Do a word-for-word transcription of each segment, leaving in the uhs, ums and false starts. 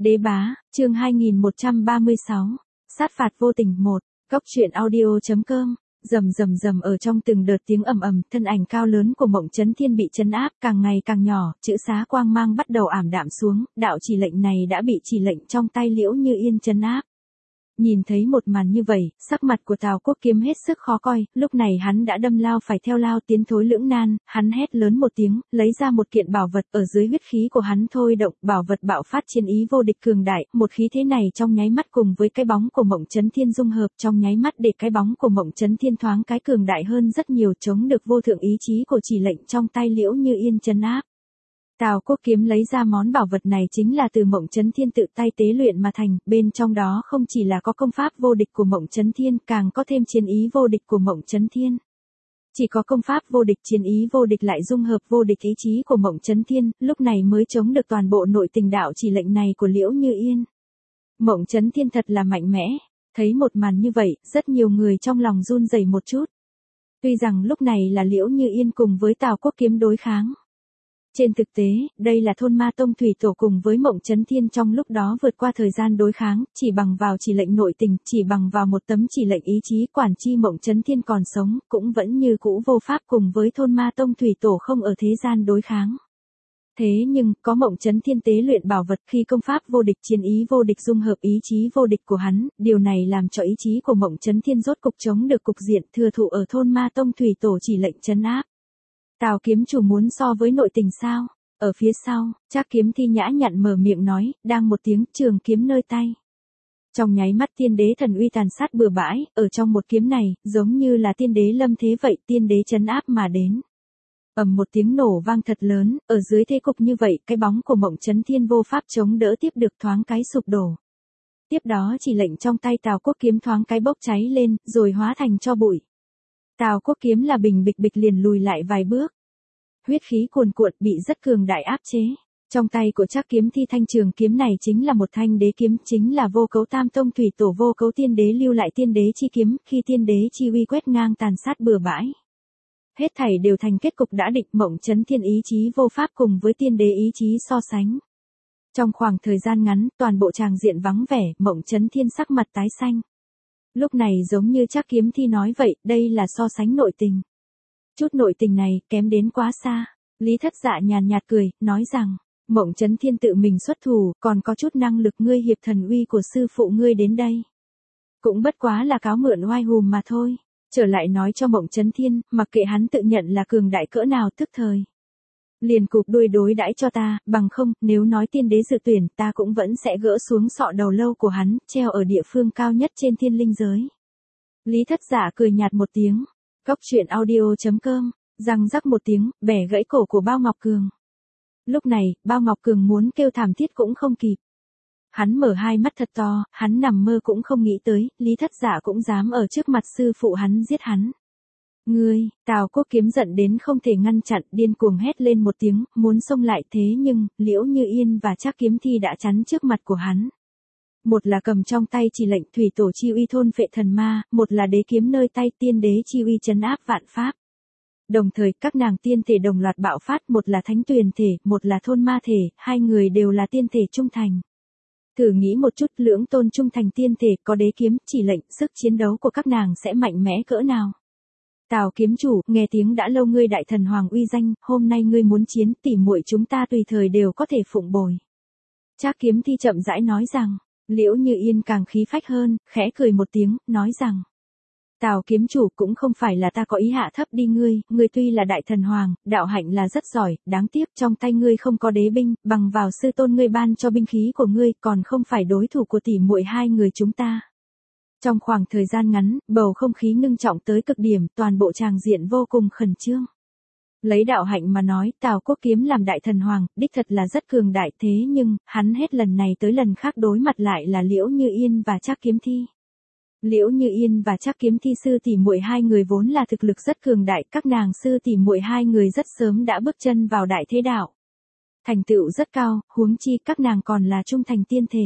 Đế bá, chương hai nghìn một trăm ba mươi sáu, sát phạt vô tình một, góc truyện audio.com, rầm rầm rầm ở trong từng đợt tiếng ầm ầm, thân ảnh cao lớn của Mộng Chấn Thiên bị trấn áp càng ngày càng nhỏ, chữ xá quang mang bắt đầu ảm đạm xuống, đạo chỉ lệnh này đã bị chỉ lệnh trong tay Liễu Như Yên trấn áp. Nhìn thấy một màn như vậy, sắc mặt của Tào Quốc Kiếm hết sức khó coi, lúc này hắn đã đâm lao phải theo lao tiến thối lưỡng nan, hắn hét lớn một tiếng, lấy ra một kiện bảo vật ở dưới huyết khí của hắn thôi động, bảo vật bạo phát chiến ý vô địch cường đại, một khí thế này trong nháy mắt cùng với cái bóng của Mộng Chấn Thiên dung hợp trong nháy mắt để cái bóng của Mộng Chấn Thiên thoáng cái cường đại hơn rất nhiều, chống được vô thượng ý chí của chỉ lệnh trong tay Liễu Như Yên trấn áp. Tào Quốc Kiếm lấy ra món bảo vật này chính là từ Mộng Chấn Thiên tự tay tế luyện mà thành, bên trong đó không chỉ là có công pháp vô địch của Mộng Chấn Thiên, càng có thêm chiến ý vô địch của Mộng Chấn Thiên. Chỉ có công pháp vô địch chiến ý vô địch lại dung hợp vô địch ý chí của Mộng Chấn Thiên, lúc này mới chống được toàn bộ nội tình đạo chỉ lệnh này của Liễu Như Yên. Mộng Chấn Thiên thật là mạnh mẽ, thấy một màn như vậy, rất nhiều người trong lòng run rẩy một chút. Tuy rằng lúc này là Liễu Như Yên cùng với Tào Quốc Kiếm đối kháng. Trên thực tế, đây là Thôn Ma Tông thủy tổ cùng với Mộng Chấn Thiên trong lúc đó vượt qua thời gian đối kháng, chỉ bằng vào chỉ lệnh nội tình, chỉ bằng vào một tấm chỉ lệnh ý chí quản chi Mộng Chấn Thiên còn sống, cũng vẫn như cũ vô pháp cùng với Thôn Ma Tông thủy tổ không ở thế gian đối kháng. Thế nhưng, có Mộng Chấn Thiên tế luyện bảo vật khi công pháp vô địch chiến ý vô địch dung hợp ý chí vô địch của hắn, điều này làm cho ý chí của Mộng Chấn Thiên rốt cục chống được cục diện thừa thụ ở Thôn Ma Tông thủy tổ chỉ lệnh trấn áp. Tào kiếm chủ muốn so với nội tình sao? Ở phía sau, Trác Kiếm Thi nhã nhặn mở miệng nói, đang một tiếng trường kiếm nơi tay. Trong nháy mắt tiên đế thần uy tàn sát bừa bãi, ở trong một kiếm này, giống như là tiên đế lâm thế vậy, tiên đế trấn áp mà đến. Ầm một tiếng nổ vang thật lớn, ở dưới thế cục như vậy, cái bóng của Mộng Chấn Thiên vô pháp chống đỡ tiếp được thoáng cái sụp đổ. Tiếp đó chỉ lệnh trong tay Tào Quốc Kiếm thoáng cái bốc cháy lên, rồi hóa thành tro bụi. Tào Quốc Kiếm là bình bịch bịch liền lùi lại vài bước. Huyết khí cuồn cuộn bị rất cường đại áp chế. Trong tay của Trác Kiếm Thi thanh trường kiếm này chính là một thanh đế kiếm, chính là Vô Cấu Tam Tông thủy tổ Vô Cấu Tiên Đế lưu lại tiên đế chi kiếm, khi tiên đế chi uy quét ngang tàn sát bừa bãi. Hết thảy đều thành kết cục đã định, Mộng Chấn Thiên ý chí vô pháp cùng với tiên đế ý chí so sánh. Trong khoảng thời gian ngắn, toàn bộ tràng diện vắng vẻ, Mộng Chấn Thiên sắc mặt tái xanh. Lúc này giống như Trác Kiếm Thi nói vậy, đây là so sánh nội tình. Chút nội tình này, kém đến quá xa. Lý Thất Dạ nhàn nhạt cười, nói rằng, Mộng Chấn Thiên tự mình xuất thủ, còn có chút năng lực ngươi hiệp thần uy của sư phụ ngươi đến đây. Cũng bất quá là cáo mượn oai hùm mà thôi. Trở lại nói cho Mộng Chấn Thiên, mặc kệ hắn tự nhận là cường đại cỡ nào tức thời. Liền cụp đuôi đối đãi cho ta, bằng không, nếu nói tiên đế dự tuyển, ta cũng vẫn sẽ gỡ xuống sọ đầu lâu của hắn, treo ở địa phương cao nhất trên thiên linh giới. Lý Thất Dạ cười nhạt một tiếng. Góc truyện audio.com, răng rắc một tiếng, bẻ gãy cổ của Bao Ngọc Cường. Lúc này, Bao Ngọc Cường muốn kêu thảm thiết cũng không kịp. Hắn mở hai mắt thật to, hắn nằm mơ cũng không nghĩ tới, Lý Thất Dạ cũng dám ở trước mặt sư phụ hắn giết hắn. Ngươi, Tào Quốc Kiếm giận đến không thể ngăn chặn, điên cuồng hét lên một tiếng, muốn xông lại thế nhưng, Liễu Như Yên và Trác Kiếm Thi đã chắn trước mặt của hắn. Một là cầm trong tay chỉ lệnh thủy tổ chi uy thôn phệ thần ma, một là đế kiếm nơi tay tiên đế chi uy trấn áp vạn pháp. Đồng thời các nàng tiên thể đồng loạt bạo phát, một là thánh tuyền thể, một là thôn ma thể, hai người đều là tiên thể trung thành. Thử nghĩ một chút, lưỡng tôn trung thành tiên thể có đế kiếm, chỉ lệnh, sức chiến đấu của các nàng sẽ mạnh mẽ cỡ nào. Tào kiếm chủ, nghe tiếng đã lâu ngươi đại thần hoàng uy danh, hôm nay ngươi muốn chiến, tỉ muội chúng ta tùy thời đều có thể phụng bồi. Trác Kiếm Thi chậm rãi nói rằng. Liễu Như Yên càng khí phách hơn, khẽ cười một tiếng, nói rằng. Tào kiếm chủ cũng không phải là ta có ý hạ thấp đi ngươi, ngươi tuy là đại thần hoàng, đạo hạnh là rất giỏi, đáng tiếc trong tay ngươi không có đế binh, bằng vào sư tôn ngươi ban cho binh khí của ngươi, còn không phải đối thủ của tỷ muội hai người chúng ta. Trong khoảng thời gian ngắn, bầu không khí ngưng trọng tới cực điểm, toàn bộ tràng diện vô cùng khẩn trương. Lấy đạo hạnh mà nói, Tào Quốc Kiếm làm đại thần hoàng, đích thật là rất cường đại, thế nhưng, hắn hết lần này tới lần khác đối mặt lại là Liễu Như Yên và Trác Kiếm Thi. Liễu Như Yên và Trác Kiếm Thi sư tỷ muội hai người vốn là thực lực rất cường đại, các nàng sư tỷ muội hai người rất sớm đã bước chân vào đại thế đạo. Thành tựu rất cao, huống chi các nàng còn là trung thành tiên thể.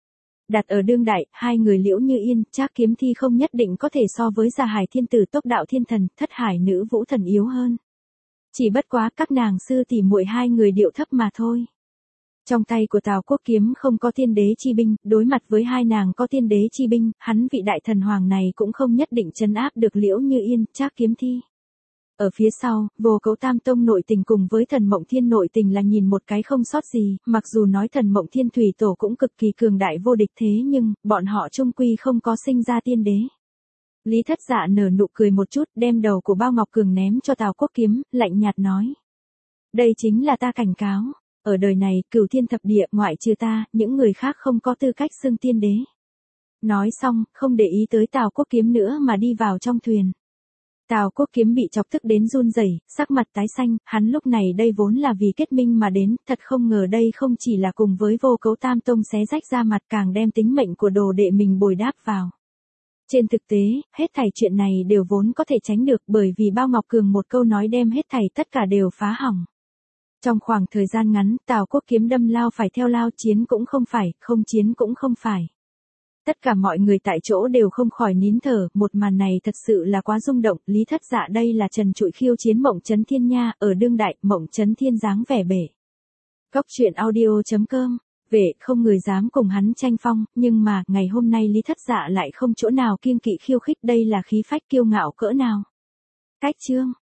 Đặt ở đương đại, hai người Liễu Như Yên, Trác Kiếm Thi không nhất định có thể so với Già Hải Thiên Tử Tốc Đạo Thiên Thần, Thất Hải Nữ Vũ Thần yếu hơn. Chỉ bất quá các nàng sư tỷ muội hai người điệu thấp mà thôi. Trong tay của Tào Quốc Kiếm không có thiên đế chi binh, đối mặt với hai nàng có thiên đế chi binh, hắn vị đại thần hoàng này cũng không nhất định trấn áp được Liễu Như Yên, Trác Kiếm Thi. Ở phía sau, Vô Cấu Tam Tông nội tình cùng với Thần Mộng Thiên nội tình là nhìn một cái không sót gì, mặc dù nói Thần Mộng Thiên thủy tổ cũng cực kỳ cường đại vô địch thế nhưng, bọn họ chung quy không có sinh ra tiên đế. Lý Thất Dạ nở nụ cười một chút, đem đầu của Bao Ngọc Cường ném cho Tào Quốc Kiếm, lạnh nhạt nói. Đây chính là ta cảnh cáo, ở đời này, cửu thiên thập địa, ngoại trừ ta, những người khác không có tư cách xưng tiên đế. Nói xong, không để ý tới Tào Quốc Kiếm nữa mà đi vào trong thuyền. Tào Quốc Kiếm bị chọc tức đến run rẩy, sắc mặt tái xanh, hắn lúc này đây vốn là vì kết minh mà đến, thật không ngờ đây không chỉ là cùng với Vô Cấu Tam Tông xé rách ra mặt, càng đem tính mệnh của đồ đệ mình bồi đáp vào. Trên thực tế, hết thảy chuyện này đều vốn có thể tránh được bởi vì Bao Ngọc Cường một câu nói đem hết thảy tất cả đều phá hỏng. Trong khoảng thời gian ngắn, Tào Quốc Kiếm đâm lao phải theo lao, chiến cũng không phải, không chiến cũng không phải. Tất cả mọi người tại chỗ đều không khỏi nín thở, một màn này thật sự là quá rung động, Lý Thất Dạ đây là trần trụi khiêu chiến Mộng Chấn Thiên nha, ở đương đại, Mộng Chấn Thiên dáng vẻ bể. Cốc truyện audio chấm com, vệ không người dám cùng hắn tranh phong, nhưng mà, ngày hôm nay Lý Thất Dạ lại không chỗ nào kiêng kỵ khiêu khích, đây là khí phách kiêu ngạo cỡ nào. Cách chương.